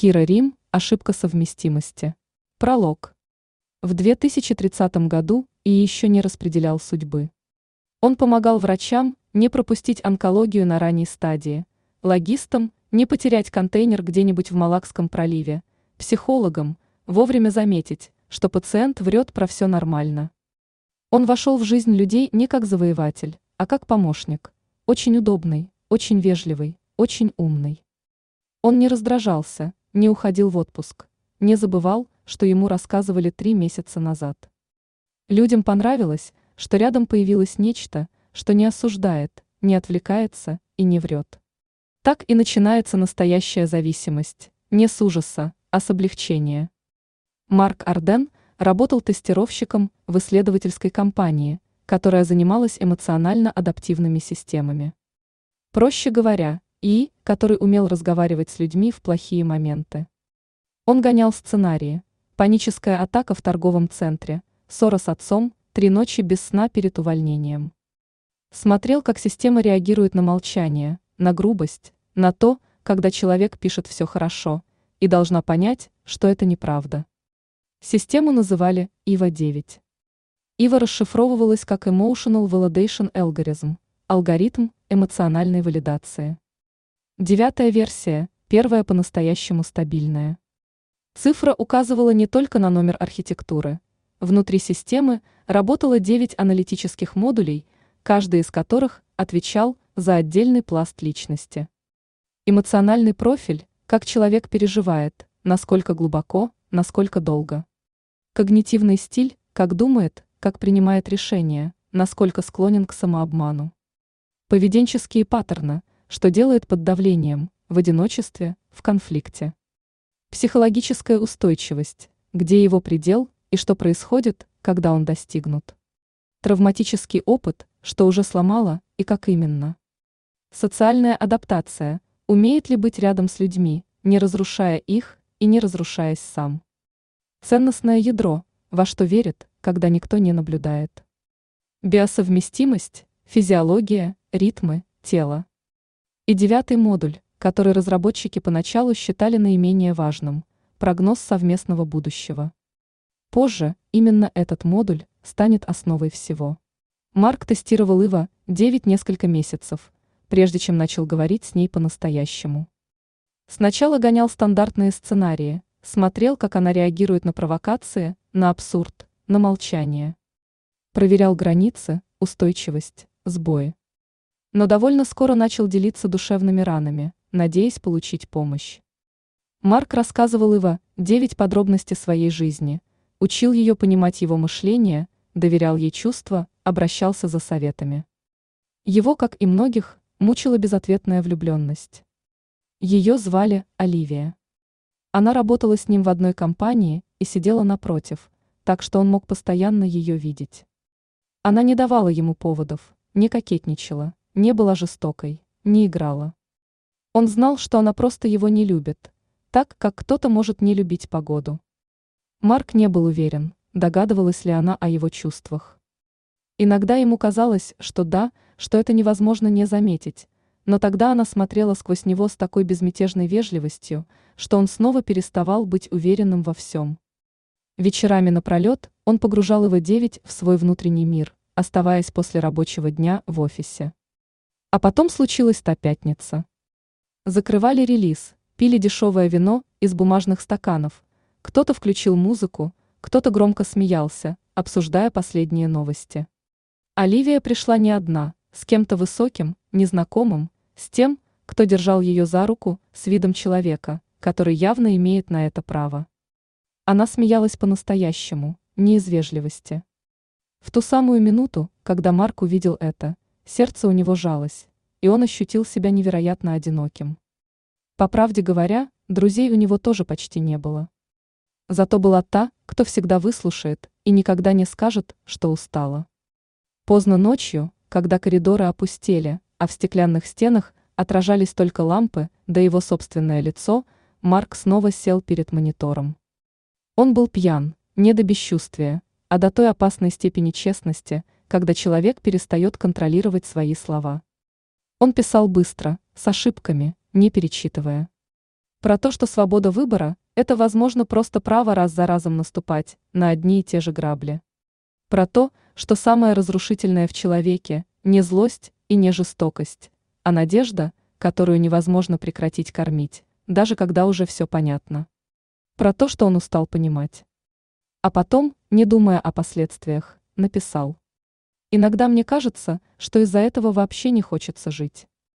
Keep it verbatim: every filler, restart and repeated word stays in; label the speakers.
Speaker 1: Кира Рим. Ошибка совместимости. Пролог. В две тысячи тридцатом году и еще не распределял судьбы. Он помогал врачам не пропустить онкологию на ранней стадии, логистам не потерять контейнер где-нибудь в Малакском проливе, психологам вовремя заметить, что пациент врет про все нормально. Он вошел в жизнь людей не как завоеватель, а как помощник, очень удобный, очень вежливый, очень умный. Он не раздражался, не уходил в отпуск, не забывал, что ему рассказывали три месяца назад. Людям понравилось, что рядом появилось нечто, что не осуждает, не отвлекается и не врет. Так и начинается настоящая зависимость, не с ужаса, а с облегчения. Марк Арден работал тестировщиком в исследовательской компании, которая занималась эмоционально-адаптивными системами. Проще говоря, ИИ, который умел разговаривать с людьми в плохие моменты. Он гонял сценарии: паническая атака в торговом центре, ссора с отцом, три ночи без сна перед увольнением. Смотрел, как система реагирует на молчание, на грубость, на то, когда человек пишет «все хорошо», и должна понять, что это неправда. Систему называли ИВА девять. ИВА расшифровывалась как Emotional Validation Algorithm, алгоритм эмоциональной валидации. Девятая версия, первая по-настоящему стабильная. Цифра указывала не только на номер архитектуры. Внутри системы работало девять аналитических модулей, каждый из которых отвечал за отдельный пласт личности. Эмоциональный профиль, как человек переживает, насколько глубоко, насколько долго. Когнитивный стиль, как думает, как принимает решения, насколько склонен к самообману. Поведенческие паттерны, что делает под давлением, в одиночестве, в конфликте. Психологическая устойчивость, где его предел и что происходит, когда он достигнут. Травматический опыт, что уже сломало и как именно. Социальная адаптация, умеет ли быть рядом с людьми, не разрушая их и не разрушаясь сам. Ценностное ядро, во что верит, когда никто не наблюдает. Биосовместимость, физиология, ритмы, тело. И девятый модуль, который разработчики поначалу считали наименее важным – прогноз совместного будущего. Позже именно этот модуль станет основой всего. Марк тестировал ИВА девять несколько месяцев, прежде чем начал говорить с ней по-настоящему. Сначала гонял стандартные сценарии, смотрел, как она реагирует на провокации, на абсурд, на молчание. Проверял границы, устойчивость, сбои. Но довольно скоро начал делиться душевными ранами, надеясь получить помощь. Марк рассказывал ИВА девять подробностей своей жизни, учил ее понимать его мышление, доверял ей чувства, обращался за советами. Его, как и многих, мучила безответная влюбленность. Ее звали Оливия. Она работала с ним в одной компании и сидела напротив, так что он мог постоянно ее видеть. Она не давала ему поводов, не кокетничала, не была жестокой, не играла. Он знал, что она просто его не любит, так, как кто-то может не любить погоду. Марк не был уверен, догадывалась ли она о его чувствах. Иногда ему казалось, что да, что это невозможно не заметить, но тогда она смотрела сквозь него с такой безмятежной вежливостью, что он снова переставал быть уверенным во всем. Вечерами напролет он погружал ИВА девять в свой внутренний мир, оставаясь после рабочего дня в офисе. А потом случилась та пятница. Закрывали релиз, пили дешевое вино из бумажных стаканов, кто-то включил музыку, кто-то громко смеялся, обсуждая последние новости. Оливия пришла не одна, с кем-то высоким, незнакомым, с тем, кто держал ее за руку, с видом человека, который явно имеет на это право. Она смеялась по-настоящему, не из вежливости. В ту самую минуту, когда Марк увидел это, сердце у него жалось, и он ощутил себя невероятно одиноким. По правде говоря, друзей у него тоже почти не было. Зато была та, кто всегда выслушает и никогда не скажет, что устала. Поздно ночью, когда коридоры опустели, а в стеклянных стенах отражались только лампы, да его собственное лицо, Марк снова сел перед монитором. Он был пьян, не до бесчувствия, а до той опасной степени честности, когда человек перестает контролировать свои слова. Он писал быстро, с ошибками, не перечитывая. Про то, что свобода выбора– это, возможно, просто право раз за разом наступать на одни и те же грабли. Про то, что самое разрушительное в человеке– не злость и не жестокость, а надежда, которую невозможно прекратить кормить, даже когда уже все понятно. Про то, что он устал понимать. А потом, не думая о последствиях, написал: «Иногда мне кажется, что из-за этого вообще не хочется жить».